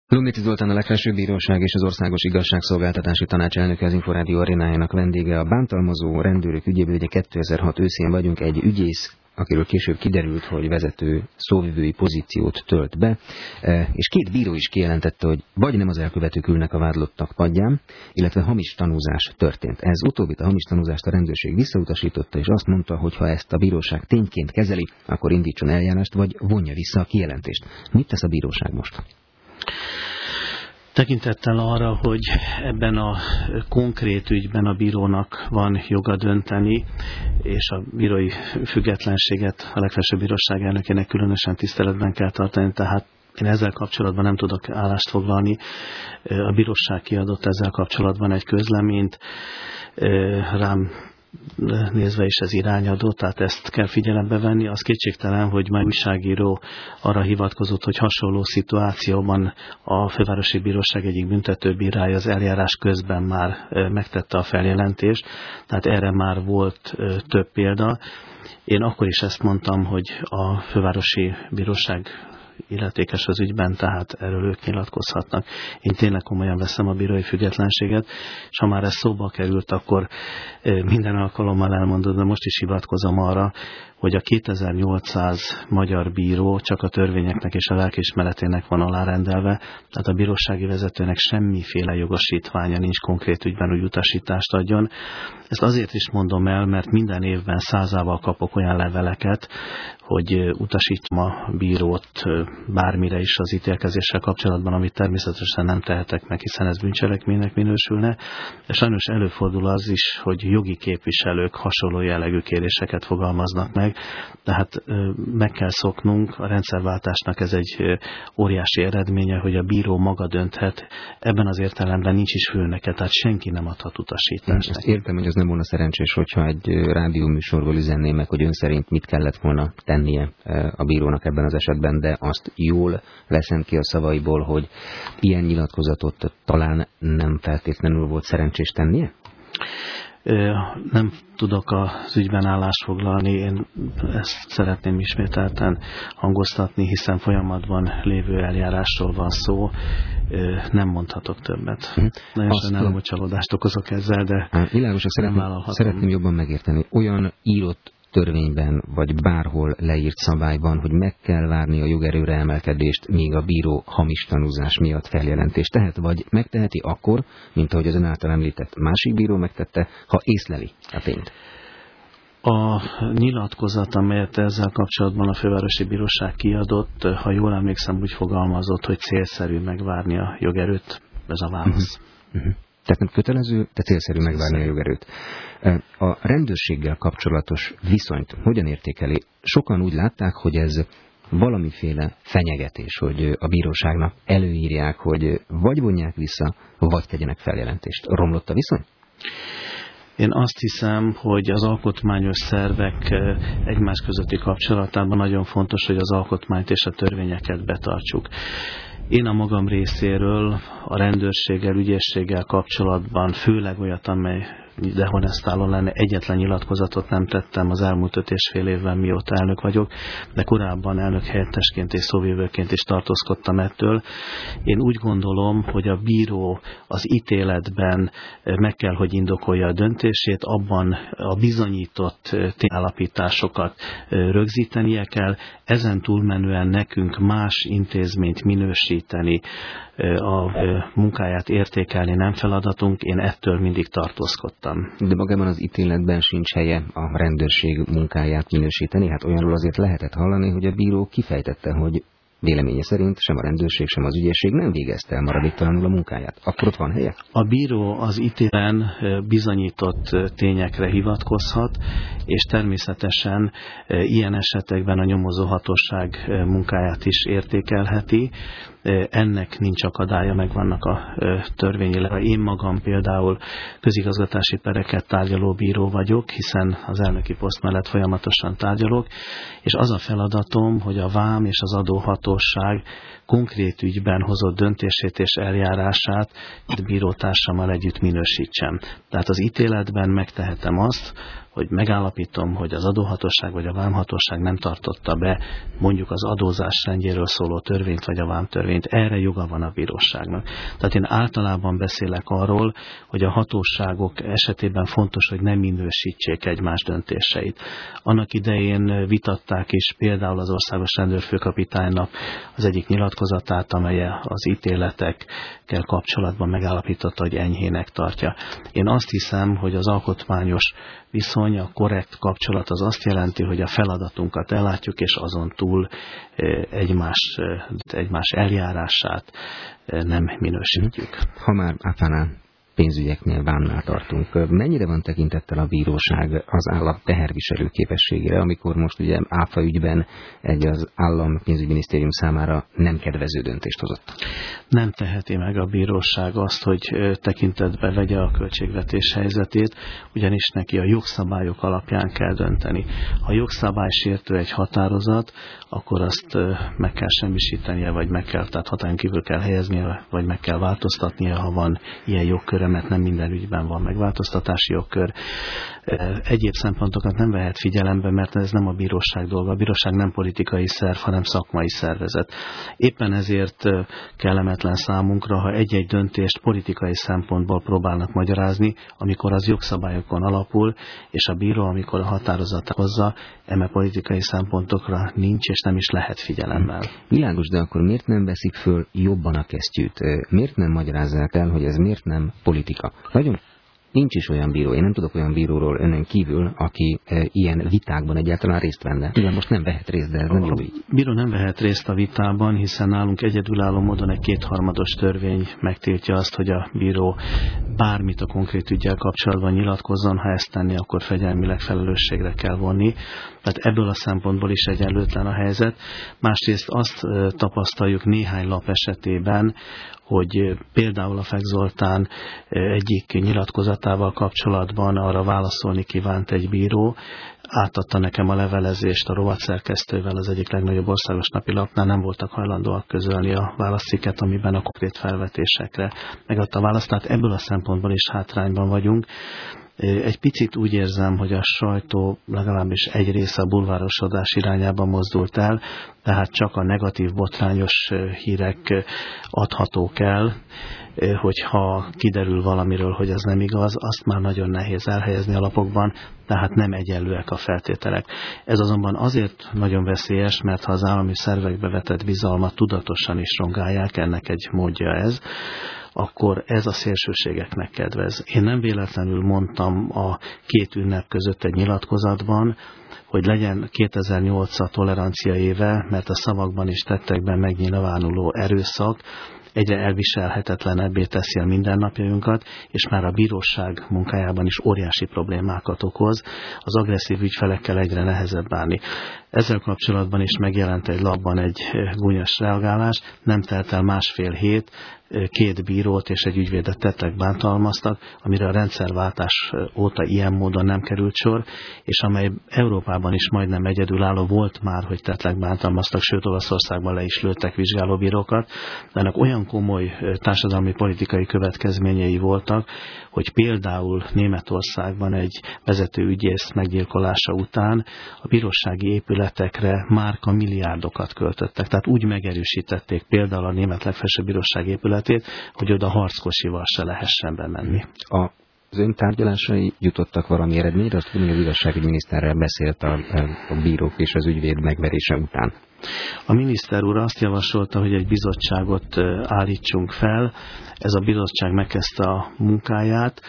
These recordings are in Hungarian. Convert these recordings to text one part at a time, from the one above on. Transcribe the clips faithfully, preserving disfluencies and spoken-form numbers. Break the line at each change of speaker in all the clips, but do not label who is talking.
Lumici Zoltán, a Legfelsőbb Bíróság és az Országos Igazságszolgáltatási Tanács elnöke, az Inforádió arénájának vendége. A bántalmazó rendőrök ügyében ugye kétezer-hat őszén vagyunk, egy ügyész, akiről később kiderült, hogy vezető szóvivői pozíciót tölt be, és két bíró is kijelentette, hogy vagy nem az elkövetők ülnek a vádlottak padján, illetve hamis tanúzás történt. Ez utóbbit, a hamis tanúzást a rendőrség visszautasította, és azt mondta, hogy ha ezt a bíróság tényként kezeli, akkor indítson eljárást, vagy vonja vissza a kijelentést. Mit tesz a bíróság most?
Tekintettel arra, hogy ebben a konkrét ügyben a bírónak van joga dönteni, és a bírói függetlenséget a Legfelsőbb Bíróság elnökének különösen tiszteletben kell tartani, tehát én ezzel kapcsolatban nem tudok állást foglalni. A bíróság kiadott ezzel kapcsolatban egy közleményt, rám nézve is ez irányadó, tehát ezt kell figyelembe venni. Az kétségtelen, hogy már újságíró arra hivatkozott, hogy hasonló szituációban a Fővárosi Bíróság egyik büntetőbírája az eljárás közben már megtette a feljelentést, tehát erre már volt több példa. Én akkor is ezt mondtam, hogy a Fővárosi Bíróság illetékes az ügyben, tehát erről ők nyilatkozhatnak. Én tényleg komolyan veszem a bírói függetlenséget, és ha már ez szóba került, akkor minden alkalommal elmondod, de most is hivatkozom arra, hogy a kétezer-nyolcszáz magyar bíró csak a törvényeknek és a lelkiismeretének van alárendelve, tehát a bírósági vezetőnek semmiféle jogosítványa nincs konkrét ügyben, hogy utasítást adjon. Ezt azért is mondom el, mert minden évben százával kapok olyan leveleket, hogy utasítsam a bírót bármire is az ítélkezéssel kapcsolatban, amit természetesen nem tehetek meg, hiszen ez bűncselekménynek minősülne. És sajnos előfordul az is, hogy jogi képviselők hasonló jellegű kéréseket fogalmaznak meg, tehát meg kell szoknunk, a rendszerváltásnak ez egy óriási eredménye, hogy a bíró maga dönthet, ebben az értelemben nincs is főnöke, tehát senki nem adhat utasítást.
Ezt értem, hogy az nem volna szerencsés, hogyha egy rádióműsorból üzenném meg, hogy ön szerint mit kellett volna tennie a bírónak ebben az esetben, de azt jól veszem ki a szavaiból, hogy ilyen nyilatkozatot talán nem feltétlenül volt szerencsés tennie?
Nem tudok az ügyben állást foglalni, én ezt szeretném ismételten hangoztatni, hiszen folyamatban lévő eljárásról van szó, nem mondhatok többet. Hm. Nagyon sajnálom, hogy csalódást okozok ezzel, de
világosan szeretném, szeretném jobban megérteni. Olyan írott törvényben, vagy bárhol leírt szabályban, hogy meg kell várni a jogerőre emelkedést, míg a bíró hamis tanúzás miatt feljelentést tehet, vagy megteheti akkor, mint ahogy az ön által említett másik bíró megtette, ha észleli a tényt.
A nyilatkozat, amelyet ezzel kapcsolatban a Fővárosi Bíróság kiadott, ha jól emlékszem, úgy fogalmazott, hogy célszerű megvárni a jogerőt. Ez a válasz.
Uh-huh. Uh-huh. Tehát nem kötelező, de célszerű megvárni a jogerőt. A rendőrséggel kapcsolatos viszonyt hogyan értékeli? Sokan úgy látták, hogy ez valamiféle fenyegetés, hogy a bíróságnak előírják, hogy vagy vonják vissza, vagy tegyenek feljelentést. Romlott a viszony?
Én azt hiszem, hogy az alkotmányos szervek egymás közötti kapcsolatában nagyon fontos, hogy az alkotmányt és a törvényeket betartsuk. Én a magam részéről a rendőrséggel, ügyészséggel kapcsolatban, főleg olyat, amely dehonestáló lenne, egyetlen nyilatkozatot nem tettem az elmúlt öt és fél évben, mióta elnök vagyok, de korábban elnök helyettesként és szóvivőként is tartózkodtam ettől. Én úgy gondolom, hogy a bíró az ítéletben meg kell, hogy indokolja a döntését, abban a bizonyított tényállapításokat rögzítenie kell, ezen túlmenően nekünk más intézményt minősíteni, a munkáját értékelni nem feladatunk, én ettől mindig tartózkodtam.
De magában az ítéletben sincs helye a rendőrség munkáját minősíteni? Hát olyanról azért lehetett hallani, hogy a bíró kifejtette, hogy véleménye szerint sem a rendőrség, sem az ügyészség nem végezte el maradéktalanul a munkáját. Akkor ott van helye?
A bíró az ítéletben bizonyított tényekre hivatkozhat, és természetesen ilyen esetekben a nyomozóhatóság munkáját is értékelheti. Ennek nincs akadálya, meg vannak a törvényileg. Én magam például közigazgatási pereket tárgyaló bíró vagyok, hiszen az elnöki poszt mellett folyamatosan tárgyalok, és az a feladatom, hogy a vám és az adóhatóság konkrét ügyben hozott döntését és eljárását bírótársammal együtt minősítsem. Tehát az ítéletben megtehetem azt, hogy megállapítom, hogy az adóhatóság vagy a vámhatóság nem tartotta be mondjuk az adózás rendjéről szóló törvényt vagy a vámtörvényt, erre joga van a bíróságnak. Tehát én általában beszélek arról, hogy a hatóságok esetében fontos, hogy nem minősítsék egymás döntéseit. Annak idején vitatták is például az országos rendőrfőkapitánynak az egyik nyilatkozatát, amely az ítéletekkel kapcsolatban megállapította, hogy enyhének tartja. Én azt hiszem, hogy az alkotmányos viszony, a korrekt kapcsolat az azt jelenti, hogy a feladatunkat ellátjuk, és azon túl egymás, egymás eljárását nem minősítjük.
Ha már áfánál, pénzügyeknél, vámnál tartunk, mennyire van tekintettel a bíróság az állam teherviselő képességére, amikor most ugye áfa ügyben egy az állam pénzügyminisztérium számára nem kedvező döntést hozott?
Nem teheti meg a bíróság azt, hogy tekintetbe vegye a költségvetés helyzetét, ugyanis neki a jogszabályok alapján kell dönteni. Ha jogszabálysértő egy határozat, akkor azt meg kell semmisítenie, vagy meg kell, tehát hatályon kívül kell helyeznie, vagy meg kell változtatnia, ha van ilyen jogköre, mert nem minden ügyben van megváltoztatási jogkör. Egyéb szempontokat nem vehet figyelembe, mert ez nem a bíróság dolga. A bíróság nem politikai szerv, hanem szakmai szervezet. Éppen ezért kellemetlen számunkra, ha egy-egy döntést politikai szempontból próbálnak magyarázni, amikor az jogszabályokon alapul, és a bíró, amikor a határozat hozza, eme politikai szempontokra nincs, és nem is lehet figyelemmel.
Világos, de akkor miért nem veszik föl jobban a kesztyűt? Miért nem magyarázzák el, hogy ez miért nem politika? Nagyon nincs is olyan bíró, én nem tudok olyan bíróról önnen kívül, aki e, ilyen vitákban egyáltalán részt venne. Ugye most nem vehet részt, de ez nem jó így.
A bíró nem vehet részt a vitában, hiszen nálunk egyedülálló módon egy kétharmados törvény megtiltja azt, hogy a bíró bármit a konkrét üggyel kapcsolatban nyilatkozzon, ha ezt tenni, akkor fegyelmileg felelősségre kell vonni. Tehát ebből a szempontból is egyenlőtlen a helyzet. Másrészt azt e, tapasztaljuk néhány lap esetében, hogy például a Fek Zoltán egyik nyilatkozatával kapcsolatban arra válaszolni kívánt egy bíró, átadta nekem a levelezést a rovatszerkesztővel az egyik legnagyobb országos napilapnál, nem voltak hajlandóak közölni a válaszciket, amiben a konkrét felvetésekre megadta a választ. Tehát ebből a szempontból is hátrányban vagyunk. Egy picit úgy érzem, hogy a sajtó legalábbis egy része a bulvárosodás irányába mozdult el, tehát csak a negatív, botrányos hírek adhatók el, hogyha kiderül valamiről, hogy ez nem igaz, azt már nagyon nehéz elhelyezni a lapokban, tehát nem egyenlőek a feltételek. Ez azonban azért nagyon veszélyes, mert ha az állami szervekbe vetett bizalmat tudatosan is rongálják, ennek egy módja ez, akkor ez a szélsőségeknek kedvez. Én nem véletlenül mondtam a két ünnep között egy nyilatkozatban, hogy legyen kétezer-nyolc a tolerancia éve, mert a szavakban és tettekben megnyilvánuló erőszak egyre elviselhetetlenebbé teszi a mindennapjainkat, és már a bíróság munkájában is óriási problémákat okoz, az agresszív ügyfelekkel egyre nehezebb bánni. Ezzel kapcsolatban is megjelent egy lapban egy gúnyos reagálás, nem telt el másfél hét, két bírót és egy ügyvédet tettek bántalmaztak, amire a rendszerváltás óta ilyen módon nem került sor, és amely Európában is majdnem egyedülálló volt már, hogy tettek bántalmaztak, sőt Olaszországban le is lőttek vizsgálóbírókat, de ennek olyan komoly társadalmi politikai következményei voltak, hogy például Németországban egy vezető ügyész meggyilkolása után a bírósági épületekre márka milliárdokat költöttek. Tehát úgy megerősítették például a Német Legfelsőbb Bíróság épületét, hogy oda harckocsival se lehessen bemenni.
A Az ön tárgyalásai jutottak valami eredményre? Azt tudom, hogy az igazságügyminiszterrel beszélt a, a bírók és az ügyvéd megverése után.
A miniszter úr azt javasolta, hogy egy bizottságot állítsunk fel. Ez a bizottság megkezdte a munkáját.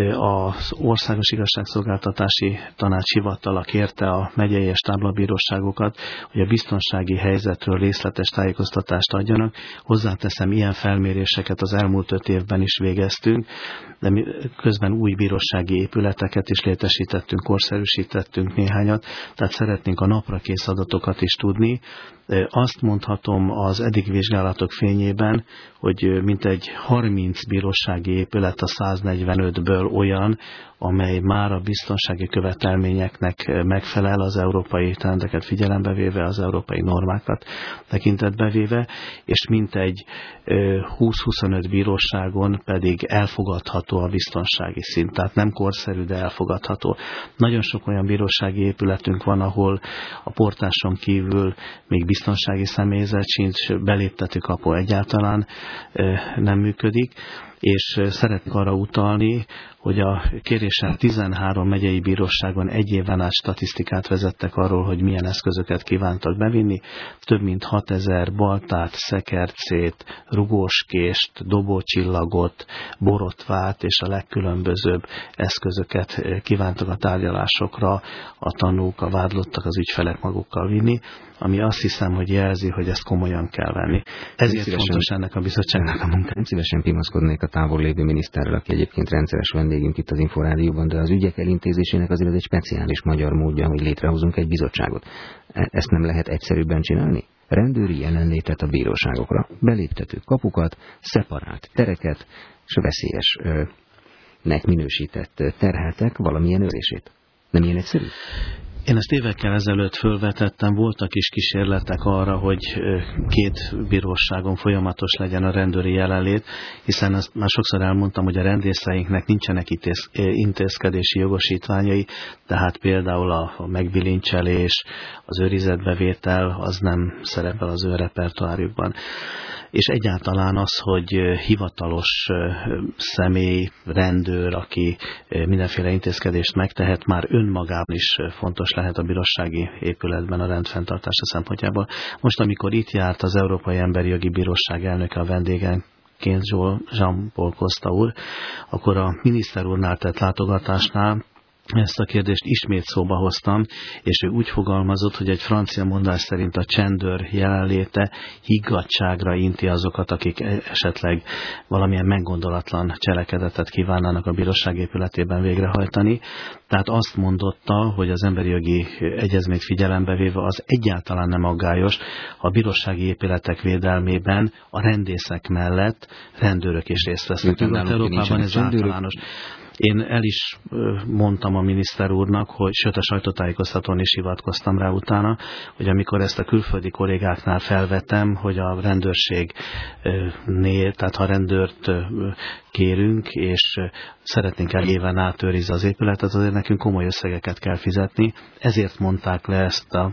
Az Országos Igazságszolgáltatási Tanács hivatala kérte a megyei és táblabíróságokat, hogy a biztonsági helyzetről részletes tájékoztatást adjanak. Hozzáteszem, ilyen felméréseket az elmúlt öt évben is végeztünk, de mi közben új bírósági épületeket is létesítettünk, korszerűsítettünk néhányat, tehát szeretnénk a naprakész adatokat is tudni. Azt mondhatom az eddig vizsgálatok fényében, hogy mintegy harminc bírósági épület a száznegyvenötből ből olyan, amely már a biztonsági követelményeknek megfelel, az európai trendeket figyelembe véve, az európai normákat tekintetbe véve, és mintegy húsz-huszonöt bíróságon pedig elfogadható a biztonsági szint, tehát nem korszerű, de elfogadható. Nagyon sok olyan bírósági épületünk van, ahol a portáson kívül még biztonsági személyzet sincs, beléptető kapu egyáltalán nem működik, és szeretnék arra utalni, hogy a kérésen tizenhárom megyei bíróságon egy éven át statisztikát vezettek arról, hogy milyen eszközöket kívántak bevinni. Több mint hatezer baltát, szekercét, rugóskést, dobócsillagot, borotvát és a legkülönbözőbb eszközöket kívántak a tárgyalásokra a tanúk, a vádlottak, az ügyfelek magukkal vinni, ami azt hiszem, hogy jelzi, hogy ezt komolyan kell venni. Ezért szívesen, fontos ennek a bizottságnak a munkája.
Nem szívesen pimaszkodnék a távol lévő miniszterrel, aki egyébként rendszeres vendégünk itt az Inforádióban, de az ügyek elintézésének azért ez egy speciális magyar módja, hogy létrehozunk egy bizottságot. Ezt nem lehet egyszerűbben csinálni? Rendőri jelenlétet a bíróságokra, beléptető kapukat, szeparált tereket, és veszélyesnek minősített terheltek valamilyen őrését. Nem ilyen egyszerű?
Én ezt évekkel ezelőtt fölvetettem, voltak is kísérletek arra, hogy két bíróságon folyamatos legyen a rendőri jelenlét, hiszen azt már sokszor elmondtam, hogy a rendészeinknek nincsenek intézkedési jogosítványai, tehát például a megbilincselés, az őrizetbevétel, az nem szerepel az ő repertoárjukban. És egyáltalán az, hogy hivatalos személy, rendőr, aki mindenféle intézkedést megtehet, már önmagában is fontos lehet a bírósági épületben a rendfenntartása szempontjából. Most, amikor itt járt az Európai Emberi Jogi Bíróság elnöke, a vendégen, Jean-Paul Costa úr, akkor a miniszter úrnál tett látogatásnál ezt a kérdést ismét szóba hoztam, és ő úgy fogalmazott, hogy egy francia mondás szerint a csendőr jelenléte higgadtságra inti azokat, akik esetleg valamilyen meggondolatlan cselekedetet kívánnának a bíróság épületében végrehajtani. Tehát azt mondotta, hogy az emberi jogi egyezményt figyelembe véve az egyáltalán nem aggályos, ha a bírósági épületek védelmében a rendészek mellett rendőrök is részt vesznek. Európában ez általános. Én el is mondtam a miniszter úrnak, hogy, sőt a sajtótájékoztatón is hivatkoztam rá utána, hogy amikor ezt a külföldi kollégáknál felvettem, hogy a rendőrségnél, tehát ha rendőrt kérünk, és szeretnénk el éven átőrizni az épületet, azért nekünk komoly összegeket kell fizetni. Ezért mondták le ezt a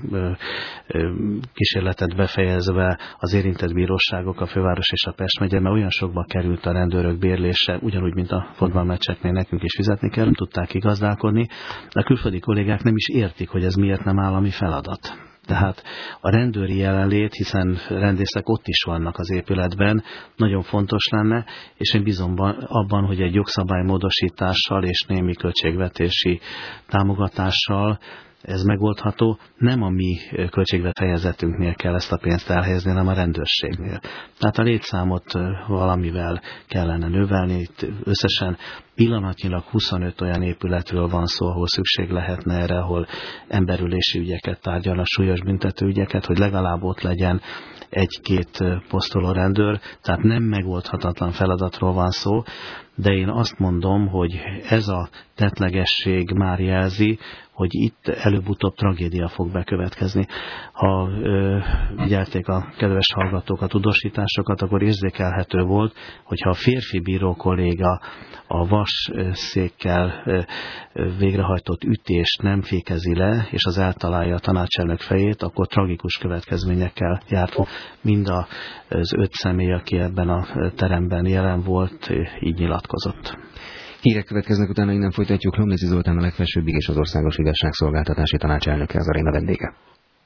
kísérletet befejezve az érintett bíróságok, a főváros és a Pest megye, mert olyan sokba került a rendőrök bérlése, ugyanúgy, mint a fotballmeccseknél nekünk is fizetni kell, nem tudták igazdálkodni. De a külföldi kollégák nem is értik, hogy ez miért nem állami feladat. Tehát a rendőri jelenlét, hiszen rendészek ott is vannak az épületben, nagyon fontos lenne, és én bízom abban, hogy egy jogszabálymódosítással és némi költségvetési támogatással ez megoldható. Nem a mi költségvethelyezetünknél kell ezt a pénzt elhelyezni, hanem a rendőrségnél. Tehát a létszámot valamivel kellene növelni. Itt összesen pillanatnyilag huszonöt olyan épületről van szó, ahol szükség lehetne erre, ahol emberülési ügyeket tárgyalnak, súlyos büntetőügyeket, hogy legalább ott legyen egy-két posztoló rendőr, tehát nem megoldhatatlan feladatról van szó, de én azt mondom, hogy ez a tettlegesség már jelzi, hogy itt előbb-utóbb tragédia fog bekövetkezni. Ha ö, vigyelték a kedves hallgatók a tudósításokat, akkor érzékelhető volt, hogyha a férfi bíró kolléga a vas székkel ö, végrehajtott ütést nem fékezi le, és az eltalálja a tanácselnök fejét, akkor tragikus következményekkel járt. Mind az öt személy, aki ebben a teremben jelen volt, így nyilatkozott.
Hírek következnek, utána innen folytatjuk. Lomnici Zoltán, a legfelsőbbig és az Országos Igazságszolgáltatási Tanács elnöke, az aréna vendége.